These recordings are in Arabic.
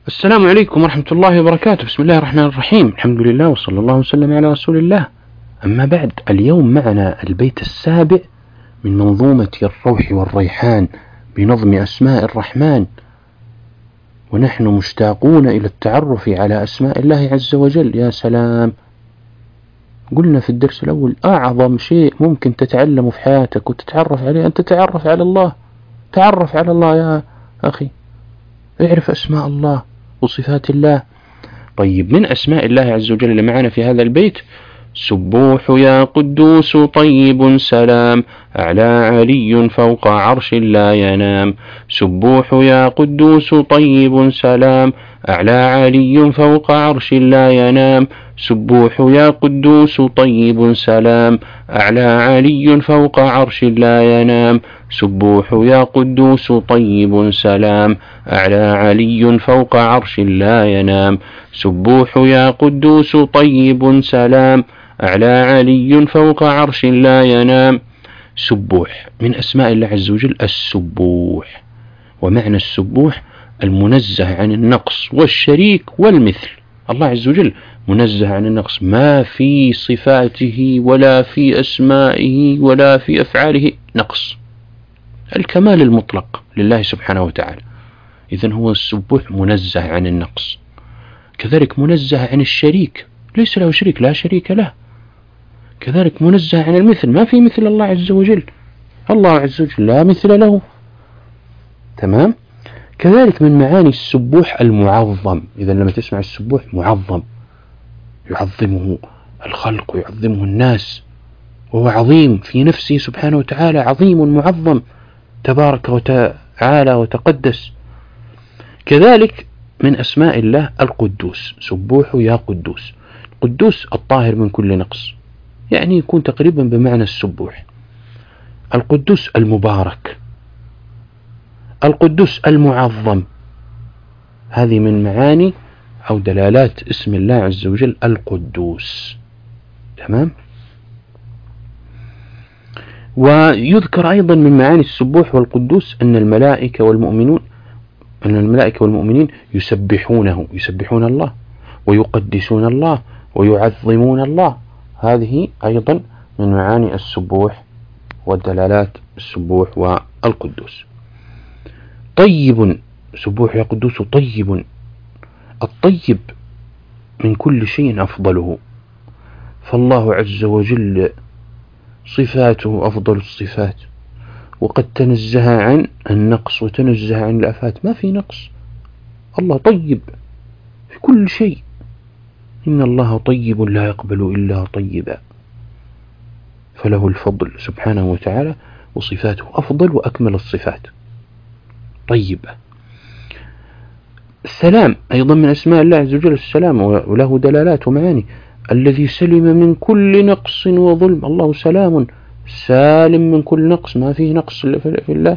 السلام عليكم ورحمة الله وبركاته. بسم الله الرحمن الرحيم. الحمد لله وصلى الله وسلم على رسول الله. أما بعد، اليوم معنا البيت السابع من منظومة الروح والريحان بنظم أسماء الرحمن، ونحن مشتاقون إلى التعرف على أسماء الله عز وجل. يا سلام، قلنا في الدرس الأول أعظم شيء ممكن تتعلمه في حياتك وتتعرف عليه أن تتعرف على الله. تعرف على الله يا أخي، اعرف أسماء الله وصفات الله. طيب، من أسماء الله عز وجل اللي معنا في هذا البيت: سبوح يا قدوس طيب سلام، أعلى علي فوق عرش لا ينام. سبوح يا قدوس طيب سلام، أعلى علي فوق عرش لا ينام. سبوح يا قدوس طيب سلام، أعلى علي فوق عرش لا ينام. سبوح يا قدوس طيب سلام، أعلى علي فوق عرش لا ينام. سبوح يا قدوس طيب سلام، أعلى علي فوق عرش لا ينام. سبوح من أسماء الله عز وجل السبوح، ومعنى السبوح المنزه عن النقص والشريك والمثل. الله عز وجل منزه عن النقص، ما في صفاته ولا في أسمائه ولا في أفعاله نقص، الكمال المطلق لله سبحانه وتعالى. إذن هو السبوح منزه عن النقص. كذلك منزه عن الشريك، ليس له شريك، لا شريك له. كذلك منزه عن المثل، ما في مثل الله عز وجل، الله عز وجل لا مثل له. تمام. كذلك من معاني السبوح المعظم. إذا لما تسمع السبوح معظم، يعظمه الخلق ويعظمه الناس، وهو عظيم في نفسه سبحانه وتعالى، عظيم معظم تبارك وتعالى وتقدس. كذلك من أسماء الله القدوس، سبوح يا قدوس. قدوس الطاهر من كل نقص، يعني يكون تقريبا بمعنى السبوح. القدوس المبارك، القدوس المعظم. هذه من معاني أو دلالات اسم الله عز وجل القدوس. تمام. ويذكر أيضا من معاني السبوح والقدوس أن الملائكة والمؤمنين يسبحون الله ويقدسون الله ويعظمون الله. هذه أيضا من معاني السبوح والدلالات السبوح والقدوس. طيب، سبوح يا قدوس طيب. الطيب من كل شيء أفضله، فالله عز وجل صفاته أفضل الصفات، وقد تنزه عن النقص وتنزه عن الآفات، ما في نقص. الله طيب في كل شيء، إن الله طيب لا يقبل إلا طيبا، فله الفضل سبحانه وتعالى، وصفاته أفضل وأكمل الصفات. طيب. السلام أيضا من أسماء الله عز وجل، السلام، وله دلالات ومعاني. الذي سلم من كل نقص وظلم، الله سلام سالم من كل نقص، ما فيه نقص في الله.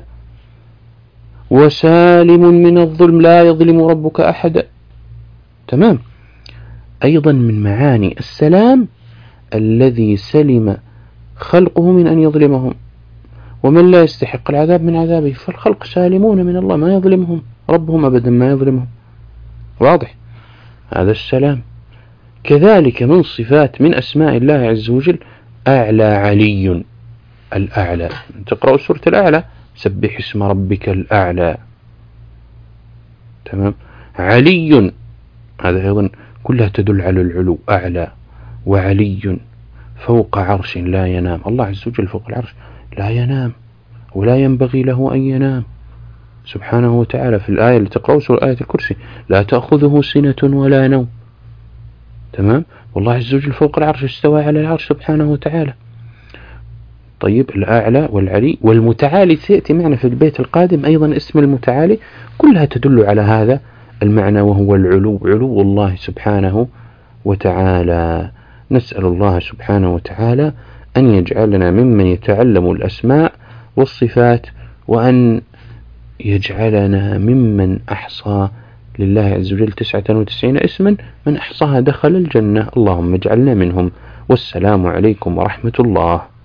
وسالم من الظلم، لا يظلم ربك أحدا. تمام. أيضا من معاني السلام الذي سلم خلقه من أن يظلمهم، ومن لا يستحق العذاب من عذابه، فالخلق سالمون من الله، ما يظلمهم ربهم أبدا، ما يظلمهم. واضح؟ هذا السلام. كذلك من صفات من أسماء الله عز وجل أعلى علي، الأعلى. تقرأ سورة الأعلى، سبح اسم ربك الأعلى. تمام. علي، هذا أيضا كلها تدل على العلو، أعلى. وعلي فوق عرش لا ينام، الله عز وجل فوق العرش لا ينام، ولا ينبغي له أن ينام سبحانه وتعالى. في الآية اللي تقرأ سورة آية الكرسي: لا تأخذه سنة ولا نوم. تمام. والله عز وجل فوق العرش، استوى على العرش سبحانه وتعالى. طيب، الأعلى والعلي والمتعالي سيأتي معنا في البيت القادم أيضا اسم المتعالي، كلها تدل على هذا المعنى، وهو العلو، علو الله سبحانه وتعالى. نسأل الله سبحانه وتعالى أن يجعلنا ممن يتعلم الأسماء والصفات، وأن يجعلنا ممن أحصى لله عز وجل 99 اسما، من أحصاها دخل الجنة، اللهم اجعلنا منهم. والسلام عليكم ورحمة الله.